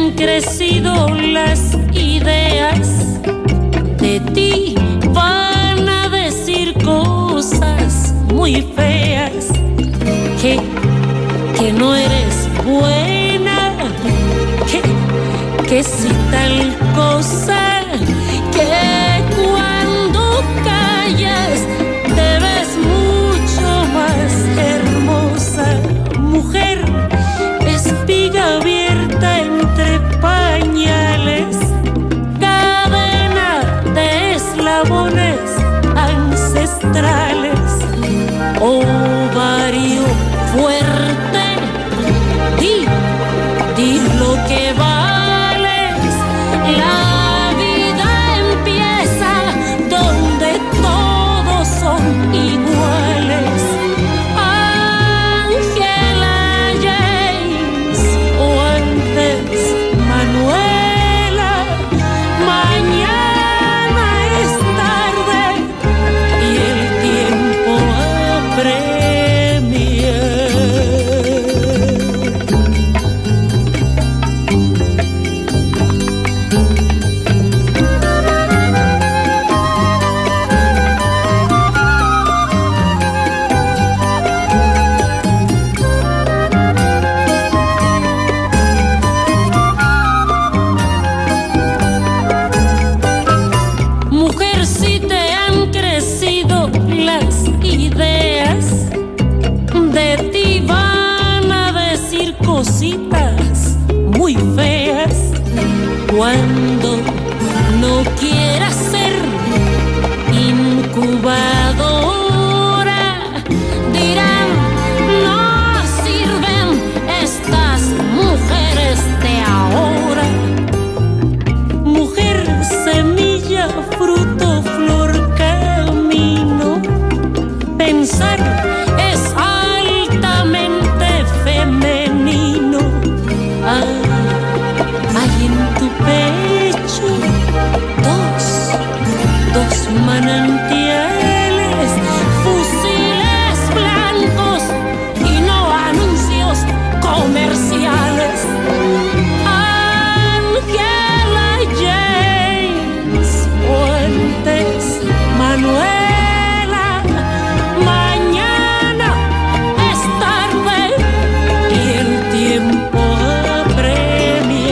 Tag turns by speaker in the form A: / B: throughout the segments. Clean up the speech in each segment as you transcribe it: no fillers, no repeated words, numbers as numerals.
A: han crecido las ideas, de ti van a decir cosas muy feas, que no eres buena, que si tal cosa, que cuando callas te ves mucho más hermosa, mujer, espiga abierta entre pañales, cadena de eslabones ancestrales, ovario fuerte, di lo que vales, la vida empieza donde todos son iguales. Ángela James o antes Manuela, mañana es tarde y el tiempo apremia. Mujer, si te han crecido las ideas, de ti van a decir cositas muy feas. Cuando no quieras ser incubadora, dirán, no sirven estas mujeres de ahora. Mujer, semilla, fruto, flor, camino, pensar es altamente femenino. Hay en tu pecho dos manantiales, fusiles blancos y no anuncios comerciales. Ángela James Fuentes, Manuela, mañana es tarde y el tiempo apremia.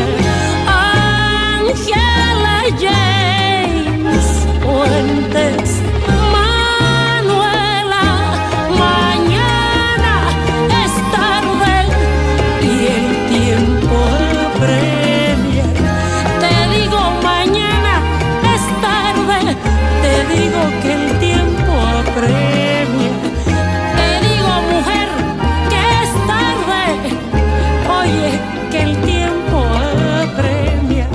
A: Ángela James Fuentes, Manuela, mañana es tarde y el tiempo apremia. Te digo mañana es tarde, te digo que el tiempo apremia. Te digo mujer que es tarde, oye que el tiempo apremia.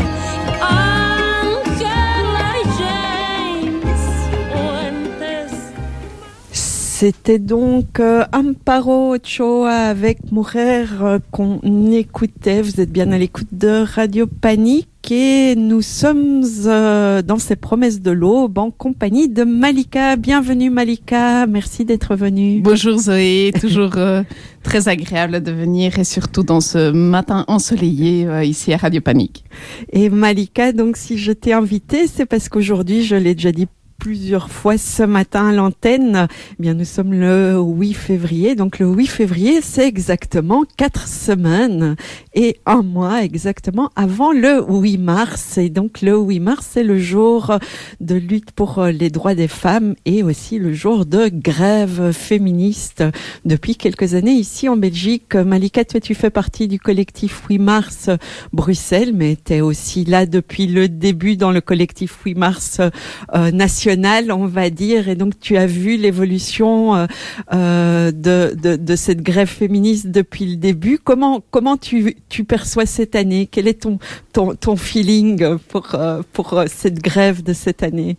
A: Ángela James Fuentes.
B: C'était donc Amparo Ochoa avec Mujer qu'on écoutait. Vous êtes bien à l'écoute de Radio Panique et nous sommes dans ces promesses de l'aube en compagnie de Malika. Bienvenue Malika, merci d'être venue.
C: Bonjour Zoé, toujours très agréable de venir et surtout dans ce matin ensoleillé ici à Radio Panique.
B: Et Malika, donc si je t'ai invitée, c'est parce qu'aujourd'hui, je l'ai déjà dit plusieurs fois ce matin à l'antenne, eh bien nous sommes le 8 février. Donc le 8 février, c'est exactement 4 semaines et un mois exactement avant le 8 mars. Et donc le 8 mars, c'est le jour de lutte pour les droits des femmes et aussi le jour de grève féministe depuis quelques années ici en Belgique. Malika, toi, tu fais partie du collectif 8 mars Bruxelles, mais tu es aussi là depuis le début dans le collectif 8 mars national, on va dire, et donc tu as vu l'évolution de cette grève féministe depuis le début. Comment tu perçois cette année? Quel est ton feeling pour cette grève de cette année?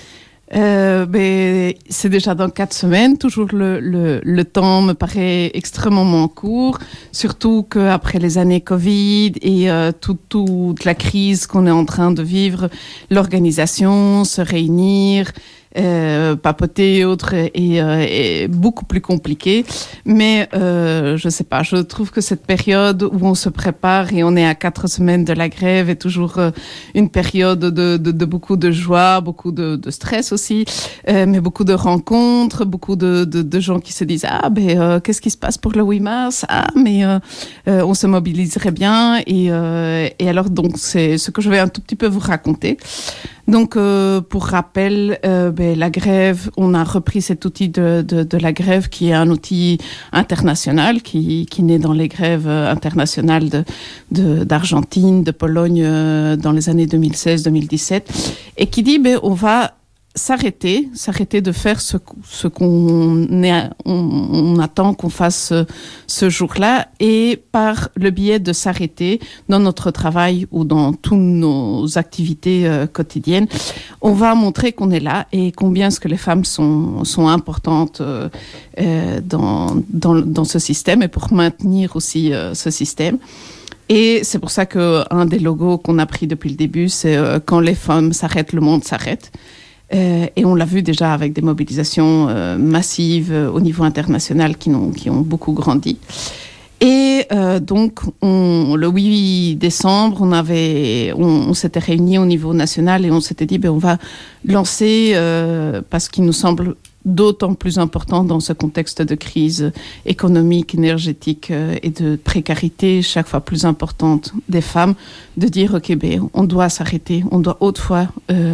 C: C'est déjà dans 4 semaines. Toujours le temps me paraît extrêmement court, surtout qu'après les années Covid et toute la crise qu'on est en train de vivre, l'organisation, se réunir, papoter et autres est beaucoup plus compliqué. Mais je sais pas, je trouve que cette période où on se prépare et on est à 4 semaines de la grève est toujours une période de beaucoup de joie, beaucoup de stress aussi, mais beaucoup de rencontres, beaucoup de gens qui se disent qu'est-ce qui se passe pour le 8 mars? On se mobiliserait bien et alors donc c'est ce que je vais un tout petit peu vous raconter. Donc, pour rappel, la grève, on a repris cet outil de la grève qui est un outil international qui naît dans les grèves internationales d'Argentine, de Pologne dans les années 2016-2017 et qui dit on va s'arrêter de faire ce on attend qu'on fasse ce jour-là et par le biais de s'arrêter dans notre travail ou dans toutes nos activités quotidiennes, on va montrer qu'on est là et combien est-ce que les femmes sont importantes dans ce système et pour maintenir aussi ce système. Et c'est pour ça qu'un des logos qu'on a pris depuis le début, c'est quand les femmes s'arrêtent, le monde s'arrête. Et on l'a vu déjà avec des mobilisations massives au niveau international qui ont beaucoup grandi. Et donc, le 8 décembre, on s'était réunis au niveau national et on s'était dit, on va lancer, parce qu'il nous semble d'autant plus important dans ce contexte de crise économique, énergétique et de précarité chaque fois plus importante des femmes, de dire on doit s'arrêter, on doit autrefois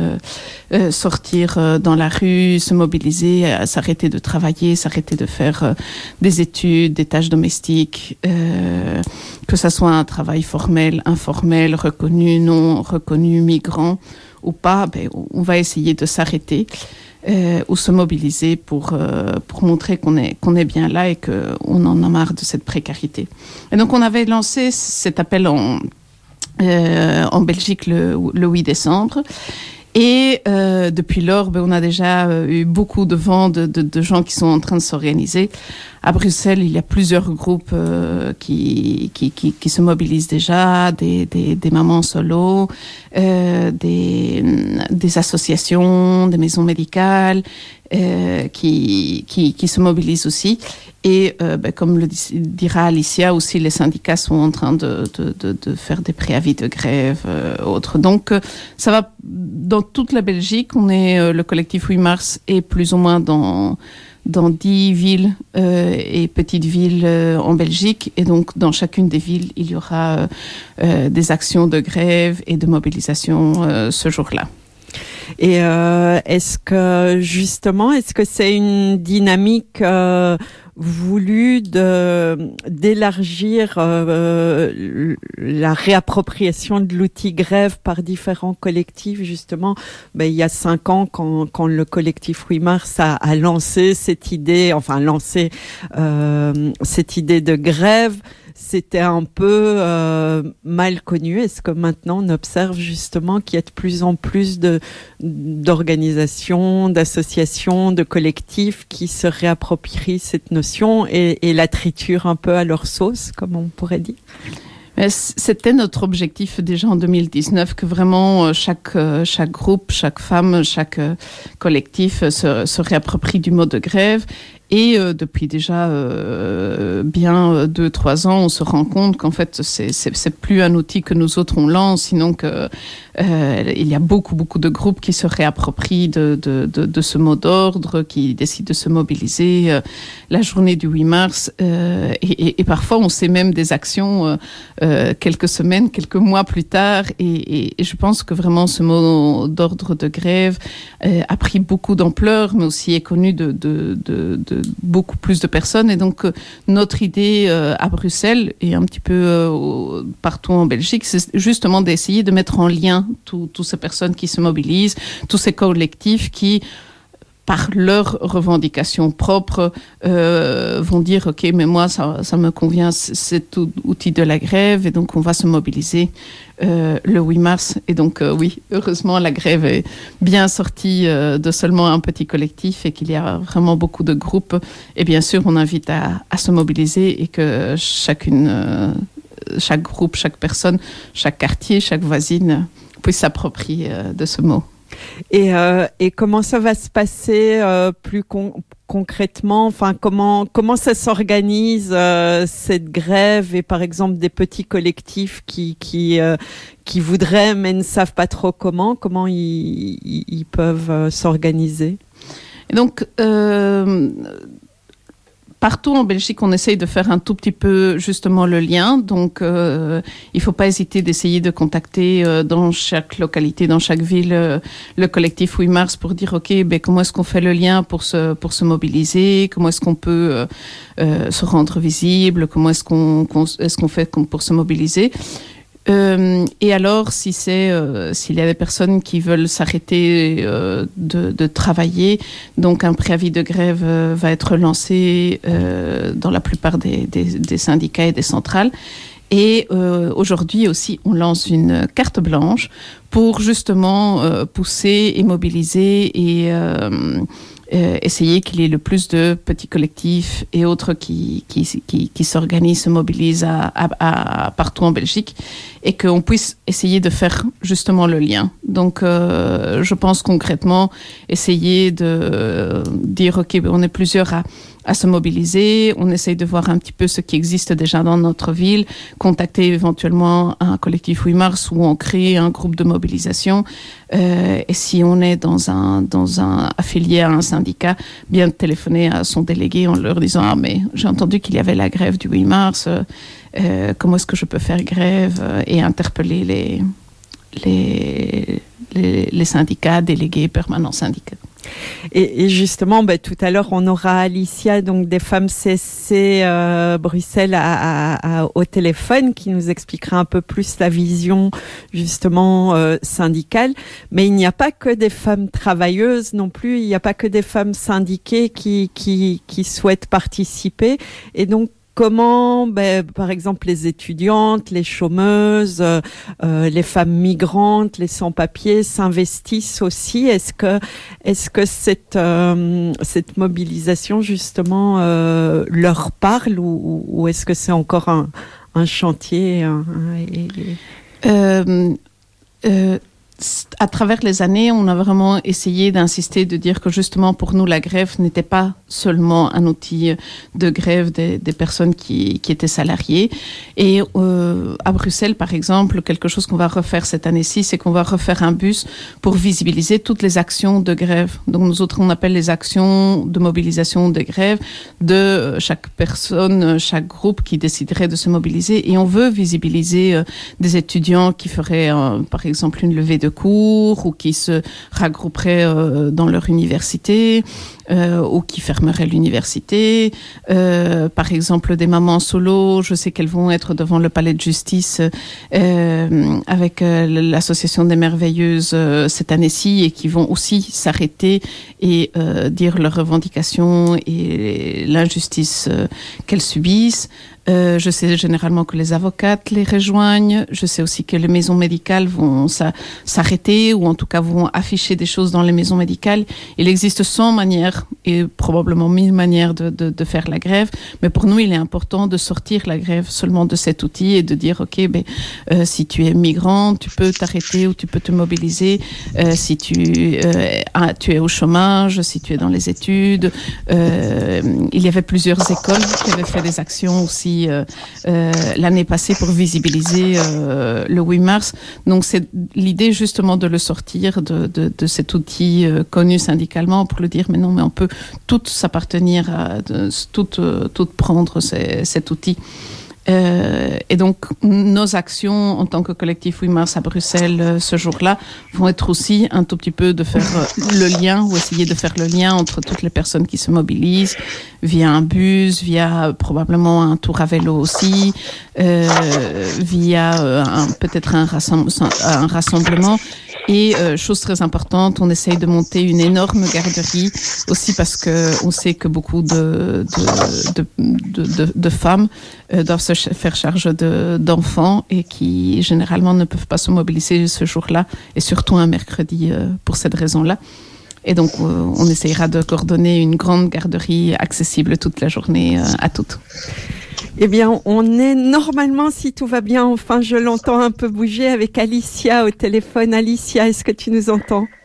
C: sortir dans la rue, se mobiliser, s'arrêter de travailler, s'arrêter de faire des études, des tâches domestiques, que ça soit un travail formel, informel, reconnu, non reconnu, migrant ou pas, on va essayer de s'arrêter. Ou se mobiliser pour montrer qu'on est bien là et qu'on en a marre de cette précarité. Et donc on avait lancé cet appel en Belgique le 8 décembre. Et depuis lors, on a déjà eu beaucoup de vents de gens qui sont en train de s'organiser. À Bruxelles, il y a plusieurs groupes qui se mobilisent déjà, des mamans solo, des associations, des maisons médicales qui se mobilisent aussi. Et comme le dira Alicia aussi, les syndicats sont en train de faire des préavis de grève, autres. Donc ça va dans toute la Belgique. On est le collectif 8 mars est plus ou moins dans 10 villes et petites villes en Belgique. Et donc, dans chacune des villes, il y aura des actions de grève et de mobilisation ce jour-là.
B: Et est-ce que c'est une dynamique voulue d'élargir la réappropriation de l'outil grève par différents collectifs, justement? Il y a 5 ans, quand le collectif 8 mars a lancé cette idée, cette idée de grève, c'était un peu mal connu. Est-ce que maintenant on observe justement qu'il y a de plus en plus d'organisations, d'associations, de collectifs qui se réapproprient cette notion et la triturent un peu à leur sauce, comme on pourrait dire?
C: C'était notre objectif déjà en 2019, que vraiment chaque groupe, chaque femme, chaque collectif se réapproprie du mot de grève. Et depuis déjà bien 2-3 ans, on se rend compte qu'en fait, c'est plus un outil que nous autres on lance, sinon que il y a beaucoup de groupes qui se réapproprient de ce mot d'ordre, qui décident de se mobiliser la journée du 8 mars. Et parfois, on sait même des actions quelques semaines, quelques mois plus tard. Et je pense que vraiment ce mot d'ordre de grève a pris beaucoup d'ampleur, mais aussi est connu de beaucoup plus de personnes. Et donc, notre idée à Bruxelles et un petit peu partout en Belgique, c'est justement d'essayer de mettre en lien toutes ces personnes qui se mobilisent, tous ces collectifs qui, par leurs revendications propres, vont dire « Ok, mais moi, ça me convient, cet outil de la grève, et donc on va se mobiliser le 8 mars. » Et donc, oui, heureusement, la grève est bien sortie de seulement un petit collectif et qu'il y a vraiment beaucoup de groupes. Et bien sûr, on invite à se mobiliser et que chaque groupe, chaque personne, chaque quartier, chaque voisine puisse s'approprier de ce mot.
B: Et comment ça va se passer plus concrètement? Enfin, comment ça s'organise cette grève, et par exemple des petits collectifs qui voudraient mais ne savent pas trop comment ils peuvent s'organiser?
C: Et donc, partout en Belgique, on essaye de faire un tout petit peu justement le lien. Donc, il faut pas hésiter d'essayer de contacter dans chaque localité, dans chaque ville, le collectif 8 mars pour dire ok, ben comment est-ce qu'on fait le lien pour se mobiliser, comment est-ce qu'on peut se rendre visible, comment est-ce qu'on fait pour se mobiliser. Et alors, s'il y a des personnes qui veulent s'arrêter de travailler, donc un préavis de grève va être lancé dans la plupart des syndicats et des centrales. Et aujourd'hui aussi, on lance une carte blanche pour justement pousser et mobiliser et essayer qu'il y ait le plus de petits collectifs et autres qui s'organisent, se mobilisent partout en Belgique, et qu'on puisse essayer de faire justement le lien. Donc, je pense concrètement essayer de dire, ok, on est plusieurs à se mobiliser, on essaye de voir un petit peu ce qui existe déjà dans notre ville, contacter éventuellement un collectif 8 mars où on crée un groupe de mobilisation, et si on est dans un affilié à un syndicat, bien téléphoner à son délégué en leur disant ah mais j'ai entendu qu'il y avait la grève du 8 mars, comment est-ce que je peux faire grève, et interpeller les syndicats, délégués, permanents syndicats.
B: Et justement, tout à l'heure, on aura Alicia, donc des femmes CSC Bruxelles au téléphone, qui nous expliquera un peu plus la vision justement syndicale. Mais il n'y a pas que des femmes travailleuses non plus, il n'y a pas que des femmes syndiquées qui souhaitent participer. Et donc, comment, par exemple, les étudiantes, les chômeuses, les femmes migrantes, les sans-papiers s'investissent aussi? Est-ce que cette mobilisation justement leur parle, ou est-ce que c'est encore un chantier
C: à travers les années, on a vraiment essayé d'insister, de dire que justement pour nous, la grève n'était pas seulement un outil de grève des personnes qui étaient salariées. Et à Bruxelles, par exemple, quelque chose qu'on va refaire cette année-ci, c'est qu'on va refaire un bus pour visibiliser toutes les actions de grève. Donc nous autres, on appelle les actions de mobilisation de grève de chaque personne, chaque groupe qui déciderait de se mobiliser. Et on veut visibiliser des étudiants qui feraient, par exemple, une levée de cours, ou qui se regrouperaient dans leur université, ou qui fermeraient l'université. Par exemple, des mamans solo, je sais qu'elles vont être devant le palais de justice avec l'association des merveilleuses cette année-ci, et qui vont aussi s'arrêter et dire leurs revendications et l'injustice qu'elles subissent. Je sais généralement que les avocates les rejoignent. Je sais aussi que les maisons médicales vont s'arrêter, ou en tout cas vont afficher des choses dans les maisons médicales. Il existe 100 manières et probablement 1000 manières de faire la grève. Mais pour nous, il est important de sortir la grève seulement de cet outil et de dire, OK, si tu es migrant, tu peux t'arrêter ou tu peux te mobiliser. Si tu es au chômage, si tu es dans les études. Il y avait plusieurs écoles qui avaient fait des actions aussi l'année passée pour visibiliser le 8 mars. Donc c'est l'idée justement de le sortir de cet outil connu syndicalement, pour le dire mais non, mais on peut toutes s'appartenir toutes prendre cet outil. Et donc nos actions en tant que collectif 8 mars à Bruxelles ce jour-là vont être aussi un tout petit peu de faire le lien, ou essayer de faire le lien entre toutes les personnes qui se mobilisent via un bus, via probablement un tour à vélo aussi, via peut-être un rassemblement. Et chose très importante, on essaye de monter une énorme garderie aussi, parce que on sait que beaucoup de femmes doivent se faire charge d'enfants, et qui généralement ne peuvent pas se mobiliser ce jour-là, et surtout un mercredi pour cette raison-là. Et donc on essayera de coordonner une grande garderie accessible toute la journée à toutes.
B: Eh bien, on est normalement, si tout va bien, enfin je l'entends un peu bouger, avec Alicia au téléphone. Alicia, est-ce que tu nous entends ?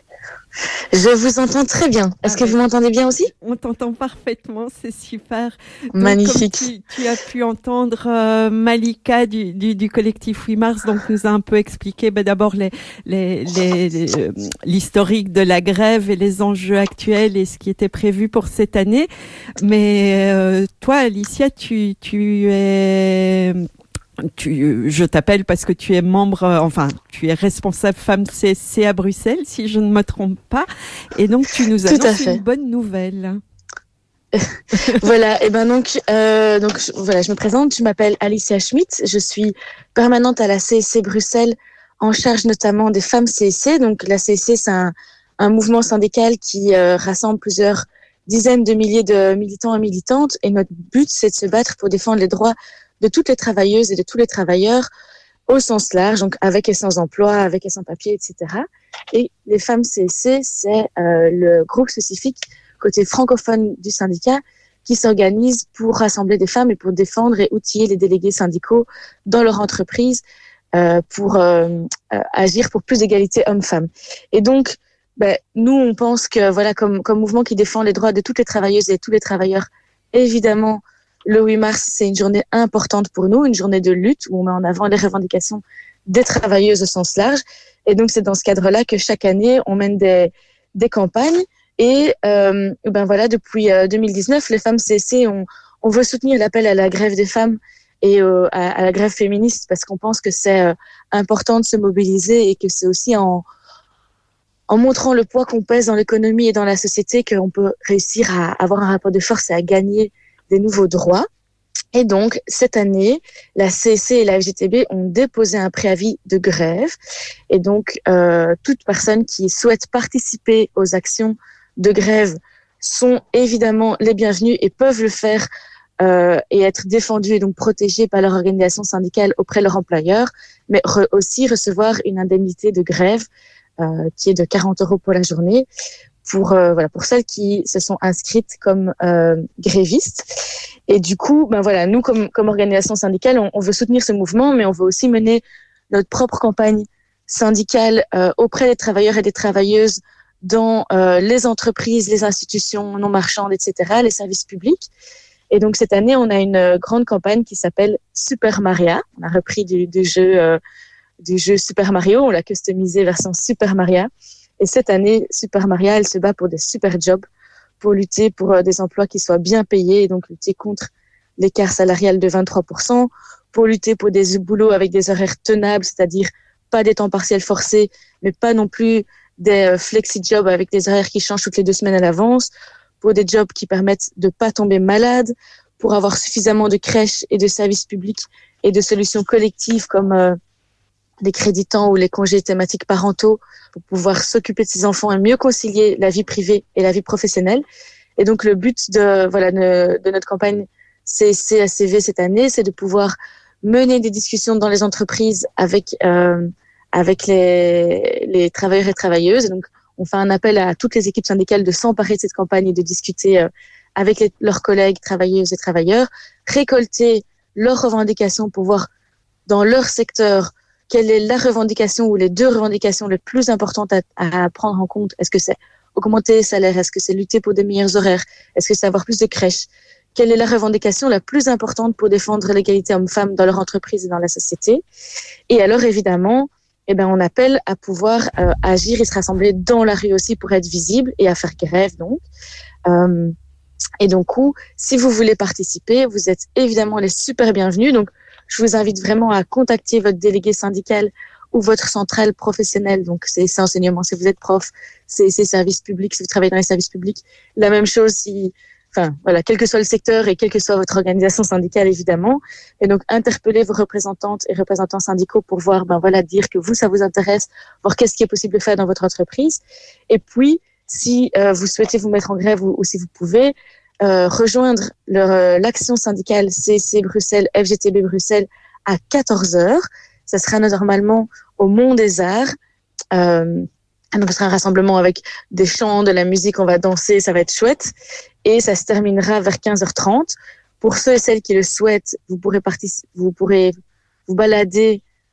D: Je vous entends très bien. Est-ce que vous m'entendez bien aussi?
B: On t'entend parfaitement, c'est super. Donc,
D: Magnifique.
B: Comme tu as pu entendre Malika du collectif 8 mars, donc nous a un peu expliqué d'abord l'historique de la grève et les enjeux actuels et ce qui était prévu pour cette année. Mais toi, Alicia, je t'appelle parce que tu es membre, tu es responsable Femmes CSC à Bruxelles, si je ne me trompe pas. Et donc, tu nous annonces une bonne nouvelle.
D: Voilà, et voilà, je me présente, je m'appelle Alicia Schmidt, je suis permanente à la CSC Bruxelles, en charge notamment des femmes CSC. Donc, la CSC, c'est un mouvement syndical qui rassemble plusieurs dizaines de milliers de militants et militantes. Et notre but, c'est de se battre pour défendre les droits de toutes les travailleuses et de tous les travailleurs au sens large, donc avec et sans emploi, avec et sans papier, etc. Et les femmes CSC, c'est le groupe spécifique côté francophone du syndicat qui s'organise pour rassembler des femmes et pour défendre et outiller les délégués syndicaux dans leur entreprise pour agir pour plus d'égalité hommes-femmes. Et donc, nous, on pense que voilà, comme mouvement qui défend les droits de toutes les travailleuses et tous les travailleurs, évidemment, le 8 mars, c'est une journée importante pour nous, une journée de lutte où on met en avant les revendications des travailleuses au sens large. Et donc, c'est dans ce cadre-là que chaque année, on mène des campagnes. Et voilà, depuis 2019, les femmes CSC, on veut soutenir l'appel à la grève des femmes et à la grève féministe parce qu'on pense que c'est important de se mobiliser et que c'est aussi en montrant le poids qu'on pèse dans l'économie et dans la société qu'on peut réussir à avoir un rapport de force et à gagner des nouveaux droits. Et donc, cette année, la CSC et la FGTB ont déposé un préavis de grève. Et donc, toute personne qui souhaite participer aux actions de grève sont évidemment les bienvenus et peuvent le faire et être défendus et donc protégés par leur organisation syndicale auprès de leur employeur, mais aussi recevoir une indemnité de grève qui est de 40 € pour la journée. Pour celles qui se sont inscrites comme grévistes. Et du coup, nous, comme organisation syndicale, on veut soutenir ce mouvement, mais on veut aussi mener notre propre campagne syndicale auprès des travailleurs et des travailleuses dans les entreprises, les institutions non marchandes, etc., les services publics. Et donc, cette année, on a une grande campagne qui s'appelle Super Maria. On a repris du jeu Super Mario, on l'a customisé version Super Maria. Et cette année, Super Maria, elle se bat pour des super jobs, pour lutter pour des emplois qui soient bien payés et donc lutter contre l'écart salarial de 23%, pour lutter pour des boulots avec des horaires tenables, c'est-à-dire pas des temps partiels forcés, mais pas non plus des flexi-jobs avec des horaires qui changent toutes les 2 semaines à l'avance, pour des jobs qui permettent de pas tomber malade, pour avoir suffisamment de crèches et de services publics et de solutions collectives comme les crédits temps ou les congés thématiques parentaux pour pouvoir s'occuper de ses enfants et mieux concilier la vie privée et la vie professionnelle. Et donc, le but de notre campagne CSC-ACV cette année, c'est de pouvoir mener des discussions dans les entreprises avec les travailleurs et travailleuses. Et donc, on fait un appel à toutes les équipes syndicales de s'emparer de cette campagne et de discuter avec leurs collègues travailleuses et travailleurs, récolter leurs revendications pour voir dans leur secteur quelle est la revendication ou les 2 revendications les plus importantes à prendre en compte. Est-ce que c'est augmenter les salaires? Est-ce que c'est lutter pour des meilleurs horaires? Est-ce que c'est avoir plus de crèches? Quelle est la revendication la plus importante pour défendre l'égalité hommes-femmes dans leur entreprise et dans la société? Et alors, évidemment, on appelle à pouvoir agir et se rassembler dans la rue aussi pour être visible et à faire grève, donc. Et donc, si vous voulez participer, vous êtes évidemment les super bienvenus. Donc, je vous invite vraiment à contacter votre délégué syndical ou votre centrale professionnelle. Donc, c'est enseignement, si vous êtes prof, c'est services publics, si vous travaillez dans les services publics. La même chose quel que soit le secteur et quelle que soit votre organisation syndicale, évidemment. Et donc, interpellez vos représentantes et représentants syndicaux pour voir, dire que ça vous intéresse, voir qu'est-ce qui est possible de faire dans votre entreprise. Et puis, si vous souhaitez vous mettre en grève ou si vous pouvez, rejoindre l'action syndicale CSC Bruxelles, FGTB Bruxelles à 14h. Ça sera normalement au Mont des Arts. Donc, ce sera un rassemblement avec des chants, de la musique, on va danser, ça va être chouette. Et ça se terminera vers 15h30. Pour ceux et celles qui le souhaitent, vous pourrez vous balader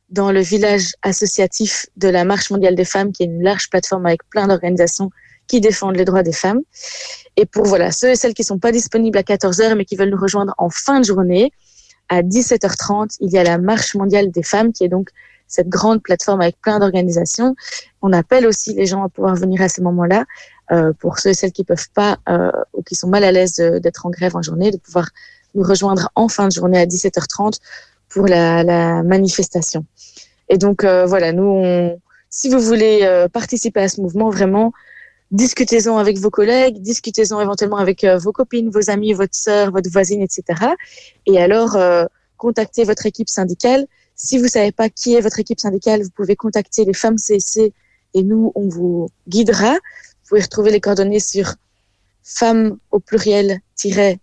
D: dans le village associatif de la Marche mondiale des femmes, qui est une large plateforme avec plein d'organisations qui défendent les droits des femmes. Et pour ceux et celles qui ne sont pas disponibles à 14h, mais qui veulent nous rejoindre en fin de journée, à 17h30, il y a la Marche mondiale des femmes, qui est donc cette grande plateforme avec plein d'organisations. On appelle aussi les gens à pouvoir venir à ce moment-là, pour ceux et celles qui ne peuvent pas ou qui sont mal à l'aise d'être en grève en journée, de pouvoir nous rejoindre en fin de journée à 17h30 pour la manifestation. Et donc, si vous voulez participer à ce mouvement, vraiment, discutez-en avec vos collègues, discutez-en éventuellement avec vos copines, vos amis, votre sœur, votre voisine, etc. Et alors, contactez votre équipe syndicale. Si vous ne savez pas qui est votre équipe syndicale, vous pouvez contacter les femmes CSC et nous, on vous guidera. Vous pouvez retrouver les coordonnées sur femmes au pluriel-csc.be.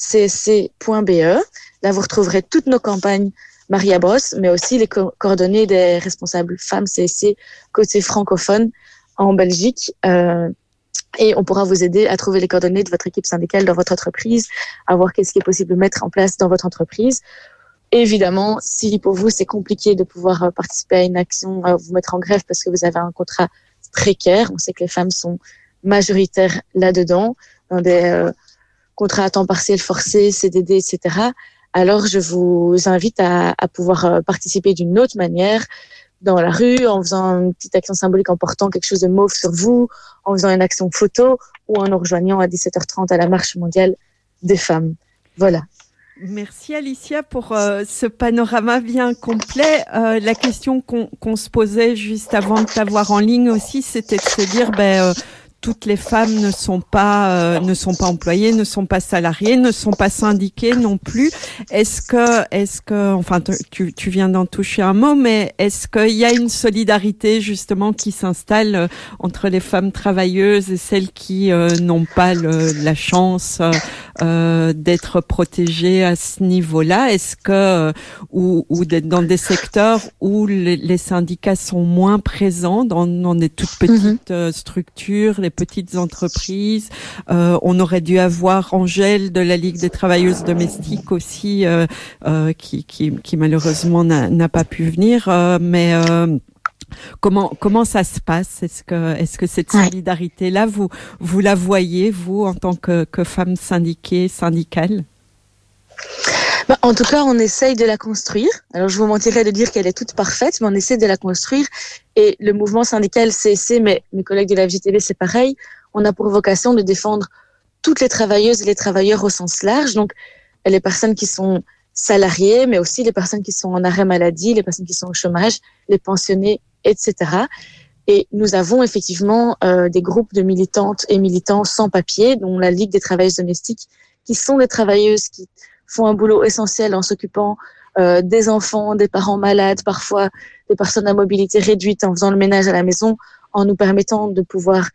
D: Là, vous retrouverez toutes nos campagnes Maria Bros, mais aussi les coordonnées des responsables femmes CSC côté francophone en Belgique. Et on pourra vous aider à trouver les coordonnées de votre équipe syndicale dans votre entreprise, à voir qu'est-ce qui est possible de mettre en place dans votre entreprise. Évidemment, si pour vous c'est compliqué de pouvoir participer à une action, vous mettre en grève parce que vous avez un contrat précaire, on sait que les femmes sont majoritaires là-dedans, dans des contrats à temps partiel forcés, CDD, etc. Alors je vous invite à pouvoir participer d'une autre manière, dans la rue, en faisant une petite action symbolique, en portant quelque chose de mauve sur vous, en faisant une action photo ou en nous rejoignant à 17h30 à la Marche mondiale des femmes. Voilà.
B: Merci Alicia pour ce panorama bien complet. La question qu'on se posait juste avant de t'avoir en ligne aussi, c'était de se dire, toutes les femmes ne sont pas employées, ne sont pas salariées, ne sont pas syndiquées non plus. Est-ce que, enfin, tu viens d'en toucher un mot, mais est-ce qu'il y a une solidarité justement qui s'installe entre les femmes travailleuses et celles qui n'ont pas la chance d'être protégées à ce niveau-là? Est-ce que ou d'être dans des secteurs où les syndicats sont moins présents dans des toutes petites structures, les petites entreprises? On aurait dû avoir Angèle de la Ligue des travailleuses domestiques aussi, qui malheureusement n'a pas pu venir, mais comment ça se passe? Est-ce que cette solidarité-là, vous la voyez, vous, en tant que femme syndiquée, syndicale?
D: En tout cas, on essaye de la construire. Alors, je vous mentirais de dire qu'elle est toute parfaite, mais on essaie de la construire. Et le mouvement syndical CSC, mais mes collègues de la FJTB, c'est pareil. On a pour vocation de défendre toutes les travailleuses et les travailleurs au sens large. Donc, les personnes qui sont salariées, mais aussi les personnes qui sont en arrêt maladie, les personnes qui sont au chômage, les pensionnés, etc. Et nous avons effectivement des groupes de militantes et militants sans papier, dont la Ligue des travailleuses domestiques, qui sont des travailleuses qui font un boulot essentiel en s'occupant des enfants, des parents malades, parfois des personnes à mobilité réduite, en faisant le ménage à la maison, en nous permettant de pouvoir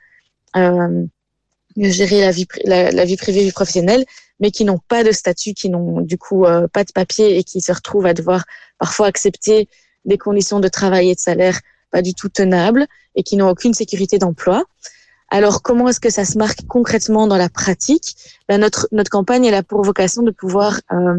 D: gérer la vie privée, vie professionnelle, mais qui n'ont pas de statut, qui n'ont du coup pas de papier et qui se retrouvent à devoir parfois accepter des conditions de travail et de salaire pas du tout tenables et qui n'ont aucune sécurité d'emploi. Alors, comment est-ce que ça se marque concrètement dans la pratique? Notre campagne, elle a pour vocation de pouvoir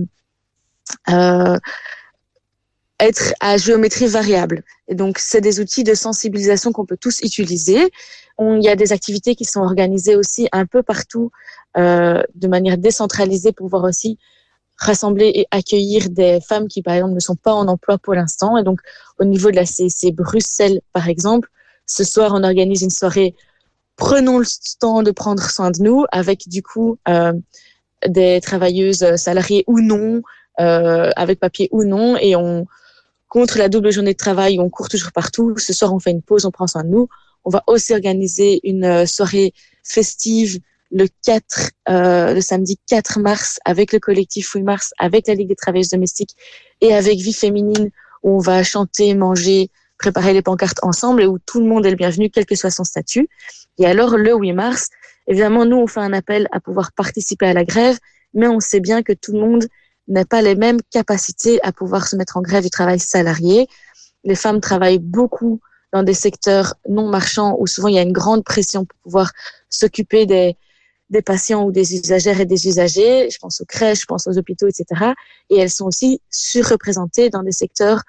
D: être à géométrie variable. Et donc, c'est des outils de sensibilisation qu'on peut tous utiliser. Il y a des activités qui sont organisées aussi un peu partout de manière décentralisée pour pouvoir aussi rassembler et accueillir des femmes qui, par exemple, ne sont pas en emploi pour l'instant. Et donc, au niveau de la CSC Bruxelles, par exemple, ce soir, on organise une soirée Prenons le temps de prendre soin de nous, avec du coup des travailleuses salariées ou non, avec papier ou non, et contre la double journée de travail, on court toujours partout. Ce soir, on fait une pause, on prend soin de nous. On va aussi organiser une soirée festive le samedi 4 mars avec le collectif 8 mars, avec la Ligue des travailleuses domestiques et avec Vie féminine, où on va chanter, manger, préparer les pancartes ensemble et où tout le monde est le bienvenu, quel que soit son statut. Et alors, le 8 mars, évidemment, nous, on fait un appel à pouvoir participer à la grève, mais on sait bien que tout le monde n'a pas les mêmes capacités à pouvoir se mettre en grève du travail salarié. Les femmes travaillent beaucoup dans des secteurs non marchands où souvent il y a une grande pression pour pouvoir s'occuper des patients ou des usagères et des usagers. Je pense aux crèches, je pense aux hôpitaux, etc. Et elles sont aussi surreprésentées dans des secteurs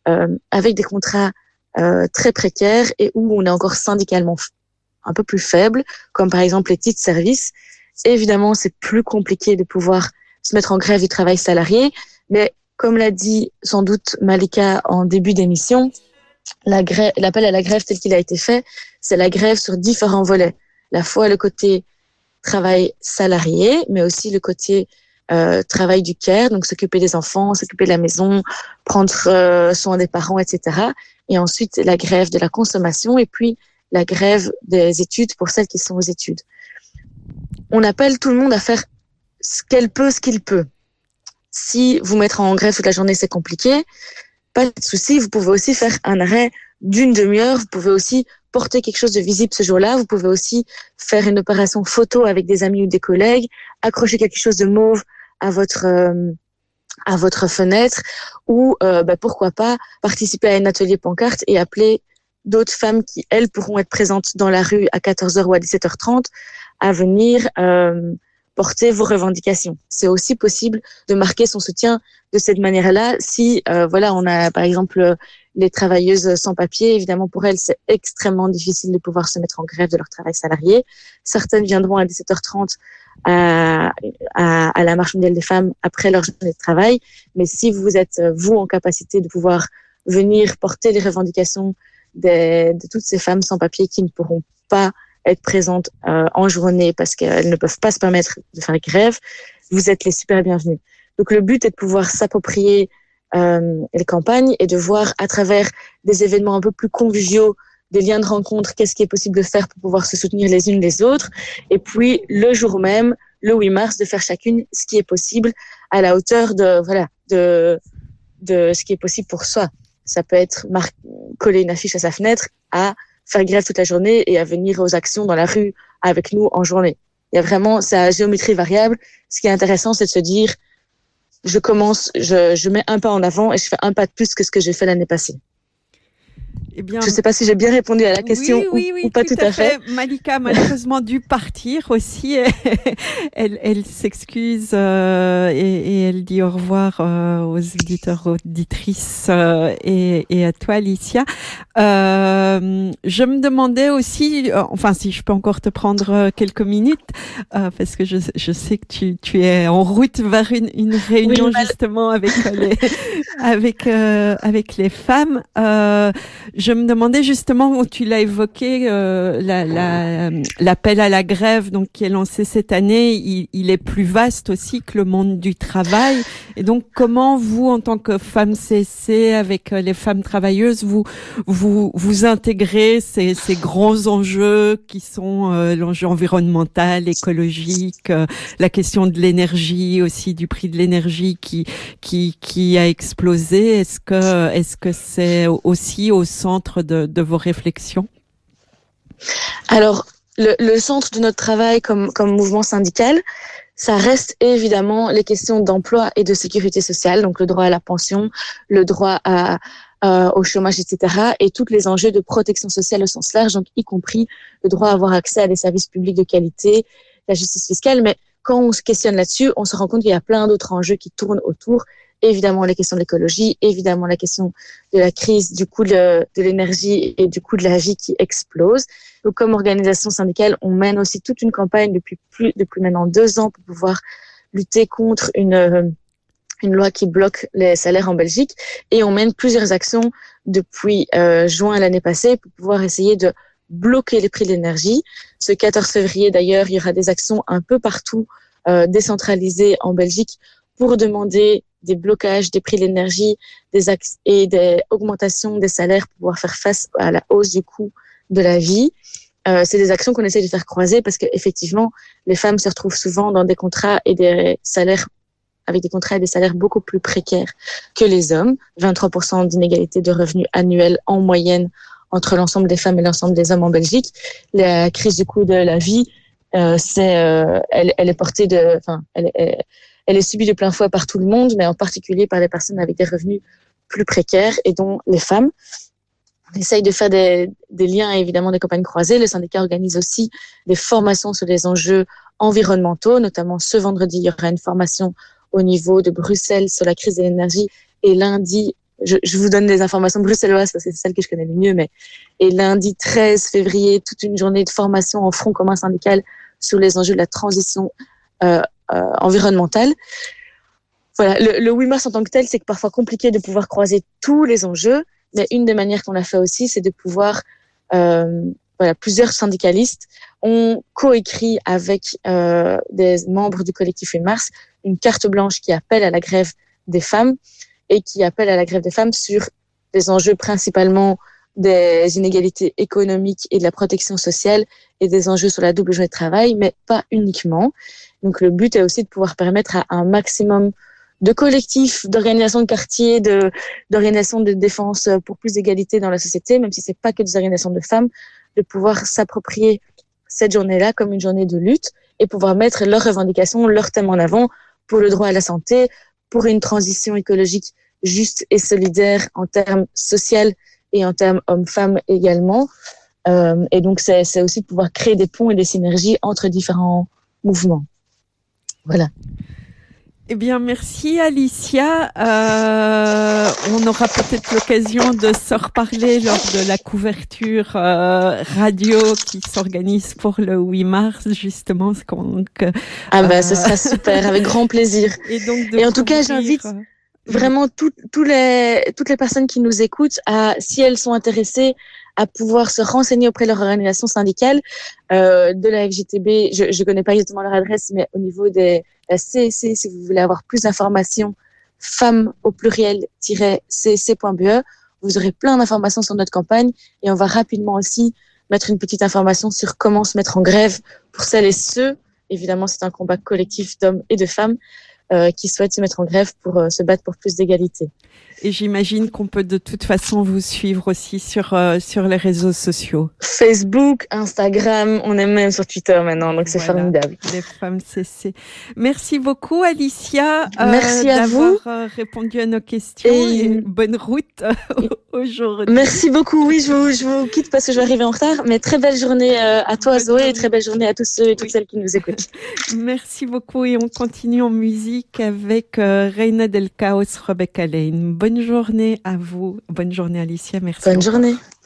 D: avec des contrats très précaires et où on est encore syndicalement un peu plus faible, comme par exemple les titres services. Évidemment, c'est plus compliqué de pouvoir se mettre en grève du travail salarié, mais comme l'a dit sans doute Malika en début d'émission, l'appel à la grève tel qu'il a été fait, c'est la grève sur différents volets. La fois le côté travail salarié, mais aussi le côté travail du care, donc s'occuper des enfants, s'occuper de la maison, prendre soin des parents, etc. Et ensuite la grève de la consommation et puis la grève des études pour celles qui sont aux études. On appelle tout le monde à faire ce qu'elle peut, ce qu'il peut. Si vous mettre en grève toute la journée, c'est compliqué, pas de souci, vous pouvez aussi faire un arrêt d'une demi-heure, vous pouvez aussi porter quelque chose de visible ce jour-là, vous pouvez aussi faire une opération photo avec des amis ou des collègues, accrocher quelque chose de mauve à votre fenêtre ou pourquoi pas participer à un atelier pancarte et appeler d'autres femmes qui, elles, pourront être présentes dans la rue à 14h ou à 17h30 à venir porter vos revendications. C'est aussi possible de marquer son soutien de cette manière-là. Si, on a par exemple les travailleuses sans papier, évidemment pour elles, c'est extrêmement difficile de pouvoir se mettre en grève de leur travail salarié. Certaines viendront à 17h30 à la marche mondiale des femmes après leur journée de travail. Mais si vous êtes, vous, en capacité de pouvoir venir porter les revendications de toutes ces femmes sans papier qui ne pourront pas être présentes en journée parce qu'elles ne peuvent pas se permettre de faire grève, vous êtes les super bienvenus. Donc le but est de pouvoir s'approprier les campagnes et de voir à travers des événements un peu plus conviviaux, des liens de rencontre, qu'est-ce qui est possible de faire pour pouvoir se soutenir les unes les autres. Et puis le jour même, le 8 mars, de faire chacune ce qui est possible à la hauteur de ce qui est possible pour soi. Ça peut être coller une affiche à sa fenêtre, à faire grève toute la journée et à venir aux actions dans la rue avec nous en journée. Il y a vraiment sa géométrie variable. Ce qui est intéressant, c'est de se dire, je mets un pas en avant et je fais un pas de plus que ce que j'ai fait l'année passée.
B: Eh bien,
D: je ne sais pas si j'ai bien répondu à la question ou pas tout à fait.
B: Malika a malheureusement dû partir aussi. Elle s'excuse et elle dit au revoir aux auditeurs, auditrices et à toi, Alicia. Je me demandais aussi, si je peux encore te prendre quelques minutes, parce que je sais que tu es en route vers une réunion justement avec les femmes. Je me demandais justement, tu l'as évoqué, l'appel à la grève donc qui est lancé cette année, il est plus vaste aussi que le monde du travail. Et donc, comment vous, en tant que femme CSC, avec les femmes travailleuses, vous intégrez ces grands enjeux qui sont l'enjeu environnemental, écologique, la question de l'énergie aussi, du prix de l'énergie qui a explosé. Est-ce que c'est aussi au centre de vos réflexions?
D: Alors, le centre de notre travail comme mouvement syndical, ça reste évidemment les questions d'emploi et de sécurité sociale, donc le droit à la pension, le droit au chômage, etc. et tous les enjeux de protection sociale au sens large, donc y compris le droit à avoir accès à des services publics de qualité, la justice fiscale. Mais quand on se questionne là-dessus, on se rend compte qu'il y a plein d'autres enjeux qui tournent autour. Évidemment, les questions de l'écologie, évidemment, la question de la crise, du coût de l'énergie et du coût de la vie qui explose. Donc, comme organisation syndicale, on mène aussi toute une campagne depuis maintenant 2 ans pour pouvoir lutter contre une loi qui bloque les salaires en Belgique. Et on mène plusieurs actions depuis juin l'année passée pour pouvoir essayer de bloquer les prix de l'énergie. Ce 14 février, d'ailleurs, il y aura des actions un peu partout décentralisées en Belgique pour demander des blocages des prix de l'énergie et des augmentations des salaires pour pouvoir faire face à la hausse du coût de la vie. C'est des actions qu'on essaie de faire croiser parce qu'effectivement, les femmes se retrouvent souvent dans des contrats et des salaires avec des contrats et des salaires beaucoup plus précaires que les hommes. 23% d'inégalité de revenus annuels en moyenne entre l'ensemble des femmes et l'ensemble des hommes en Belgique. La crise du coût de la vie, elle est portée elle est subie de plein fouet par tout le monde, mais en particulier par les personnes avec des revenus plus précaires et dont les femmes. On essaye de faire des liens et évidemment des campagnes croisées. Le syndicat organise aussi des formations sur les enjeux environnementaux, notamment ce vendredi, il y aura une formation au niveau de Bruxelles sur la crise de l'énergie et lundi, je vous donne des informations bruxelloises parce que c'est celles que je connais le mieux, et lundi 13 février, toute une journée de formation en front commun syndical sur les enjeux de la transition environnementale. Voilà, le 8 mars en tant que tel, c'est parfois compliqué de pouvoir croiser tous les enjeux, mais une des manières qu'on a fait aussi, c'est de pouvoir, plusieurs syndicalistes ont coécrit avec des membres du collectif 8 mars une carte blanche qui appelle à la grève des femmes et qui appelle à la grève des femmes sur des enjeux principalement des inégalités économiques et de la protection sociale et des enjeux sur la double journée de travail, mais pas uniquement. Donc le but est aussi de pouvoir permettre à un maximum de collectifs, d'organisations de quartier, d'organisations de défense pour plus d'égalité dans la société, même si c'est pas que des organisations de femmes, de pouvoir s'approprier cette journée-là comme une journée de lutte et pouvoir mettre leurs revendications, leurs thèmes en avant pour le droit à la santé, pour une transition écologique juste et solidaire en termes social et en termes hommes-femmes également. Et donc, c'est aussi de pouvoir créer des ponts et des synergies entre différents mouvements. Voilà.
B: Eh bien, merci Alicia. On aura peut-être l'occasion de se reparler lors de la couverture radio qui s'organise pour le 8 mars, justement. Ce
D: sera super, avec grand plaisir. Et en tout cas, j'invite vraiment toutes les personnes qui nous écoutent si elles sont intéressées, à pouvoir se renseigner auprès de leur organisation syndicale de la FJTB. Je connais pas exactement leur adresse, mais au niveau de la CEC, si vous voulez avoir plus d'informations, femmes au pluriel-cec.be, vous aurez plein d'informations sur notre campagne et on va rapidement aussi mettre une petite information sur comment se mettre en grève pour celles et ceux, évidemment c'est un combat collectif d'hommes et de femmes, qui souhaitent se mettre en grève pour se battre pour plus d'égalité.
B: Et j'imagine qu'on peut de toute façon vous suivre aussi sur les réseaux sociaux.
D: Facebook, Instagram, on est même sur Twitter maintenant, donc c'est formidable.
B: Les femmes CC. Merci beaucoup Alicia
D: merci à vous
B: d'avoir répondu à nos questions et bonne route aujourd'hui.
D: Merci beaucoup, oui, je vous quitte parce que je vais arriver en retard, mais très belle journée à toi Zoé et très belle journée à tous ceux et toutes celles qui nous écoutent.
B: Merci beaucoup et on continue en musique avec Reina del Caos, Rebecca Lane. Bonne journée à vous. Bonne journée Alicia, merci.
D: Bonne journée.